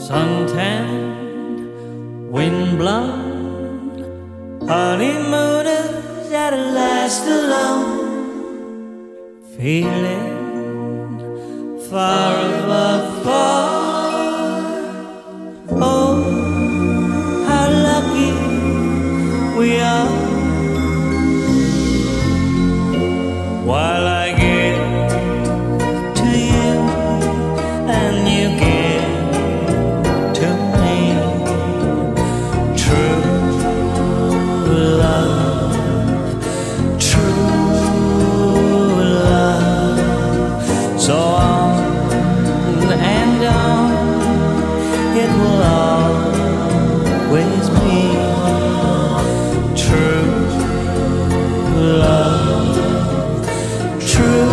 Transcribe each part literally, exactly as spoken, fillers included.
Suntanned, wind-blown honeymooners at last alone, feeling far above par. Oh, how lucky we are. While I give to you and you give to me, true love, true love. So on and on it will always be true love, true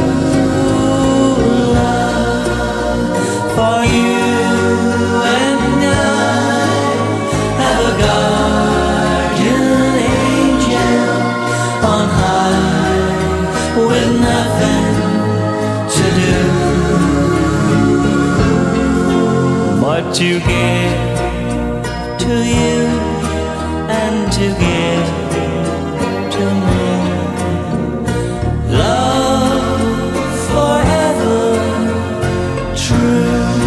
love. For you and I have a guardian angel on high with nothing to do but to give to you and to give to me. Love forever true.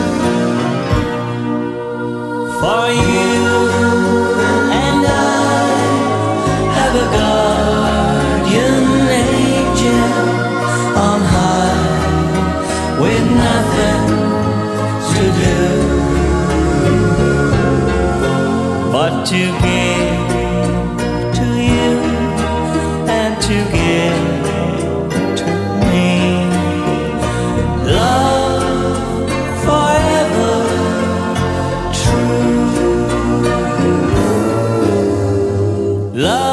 For you and I have a guardian angel on high with nothing to do but to give to you and to give to me. Love forever true. Love